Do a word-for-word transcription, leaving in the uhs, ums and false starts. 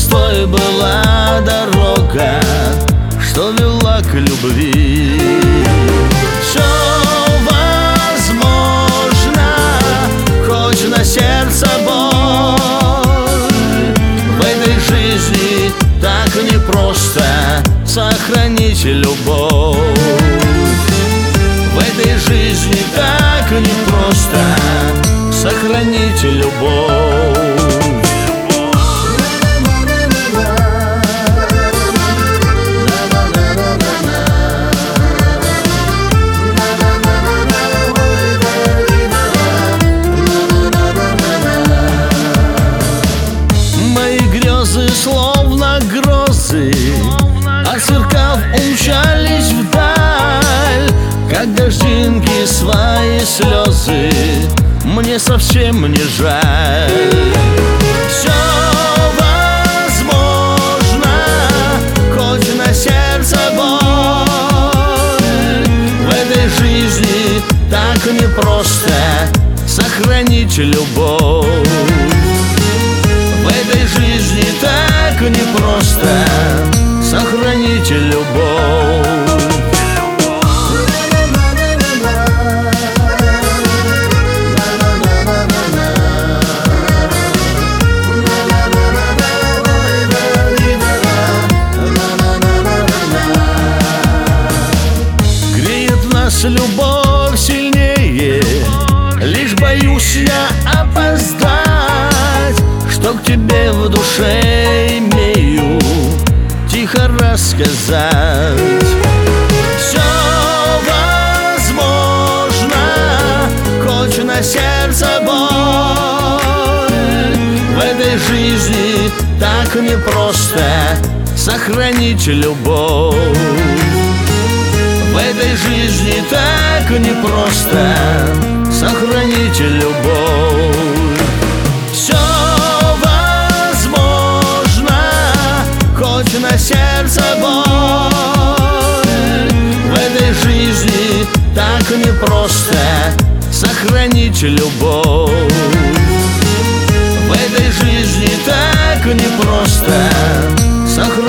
пустой была дорога, что вела к любви. Все возможно, хоть на сердце боль. В этой жизни так непросто сохранить любовь. В этой жизни так непросто сохранить любовь. Словно грозы, отсверкав, умчались вдаль, как дождинки свои слезы. Мне совсем не жаль. Все возможно, хоть на сердце боль. В этой жизни так непросто сохранить любовь. В этой жизни так непросто сохранить любовь. Греет нас любовь сильнее, лишь боюсь я опоздать, что к тебе в душе имею тихо рассказать. Все возможно, хоть на сердце боль. В этой жизни так непросто сохранить любовь. В этой жизни так непросто сохранить любовь. Все хоть на сердце боль. В этой жизни так непросто сохранить любовь. В этой жизни так непросто сохранить